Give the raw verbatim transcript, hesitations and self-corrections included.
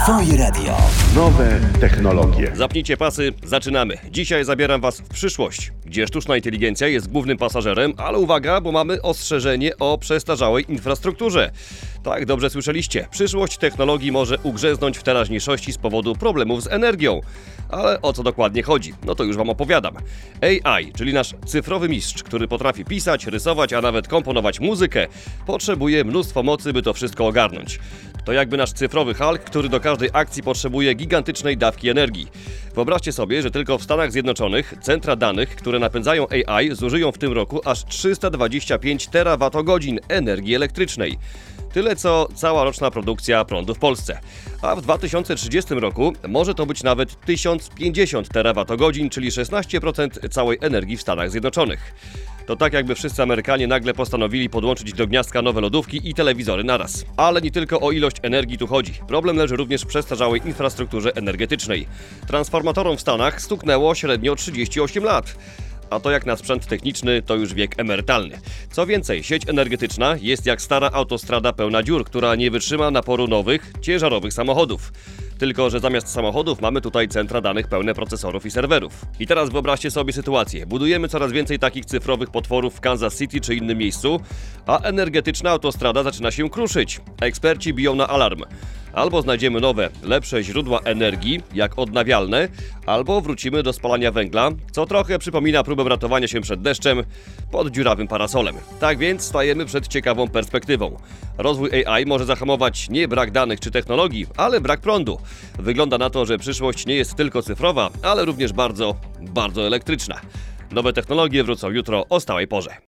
Twoje radio. Nowe technologie. Zapnijcie pasy, zaczynamy. Dzisiaj zabieram Was w przyszłość, gdzie sztuczna inteligencja jest głównym pasażerem, ale uwaga, bo mamy ostrzeżenie o przestarzałej infrastrukturze. Tak, dobrze słyszeliście. Przyszłość technologii może ugrzęznąć w teraźniejszości z powodu problemów z energią. Ale o co dokładnie chodzi? No to już Wam opowiadam. A I, czyli nasz cyfrowy mistrz, który potrafi pisać, rysować, a nawet komponować muzykę, potrzebuje mnóstwo mocy, by to wszystko ogarnąć. To jakby nasz cyfrowy Hulk, który do każdej akcji potrzebuje gigantycznej dawki energii. Wyobraźcie sobie, że tylko w Stanach Zjednoczonych centra danych, które napędzają A I, zużyją w tym roku aż trzysta dwadzieścia pięć terawatogodzin energii elektrycznej. Tyle co cała roczna produkcja prądu w Polsce. A w dwa tysiące trzydziestym roku może to być nawet tysiąc pięćdziesiąt terawatogodzin, czyli szesnaście procent całej energii w Stanach Zjednoczonych. To tak jakby wszyscy Amerykanie nagle postanowili podłączyć do gniazdka nowe lodówki i telewizory naraz. Ale nie tylko o ilość energii tu chodzi. Problem leży również w przestarzałej infrastrukturze energetycznej. Transformatorom w Stanach stuknęło średnio trzydzieści osiem lat. A to jak na sprzęt techniczny, to już wiek emerytalny. Co więcej, sieć energetyczna jest jak stara autostrada pełna dziur, która nie wytrzyma naporu nowych, ciężarowych samochodów. Tylko że zamiast samochodów mamy tutaj centra danych pełne procesorów i serwerów. I teraz wyobraźcie sobie sytuację. Budujemy coraz więcej takich cyfrowych potworów w Kansas City czy innym miejscu, a energetyczna autostrada zaczyna się kruszyć. Eksperci biją na alarm. Albo znajdziemy nowe, lepsze źródła energii, jak odnawialne, albo wrócimy do spalania węgla, co trochę przypomina próbę ratowania się przed deszczem pod dziurawym parasolem. Tak więc stajemy przed ciekawą perspektywą. Rozwój A I może zahamować nie brak danych czy technologii, ale brak prądu. Wygląda na to, że przyszłość nie jest tylko cyfrowa, ale również bardzo, bardzo elektryczna. Nowe technologie wrócą jutro o stałej porze.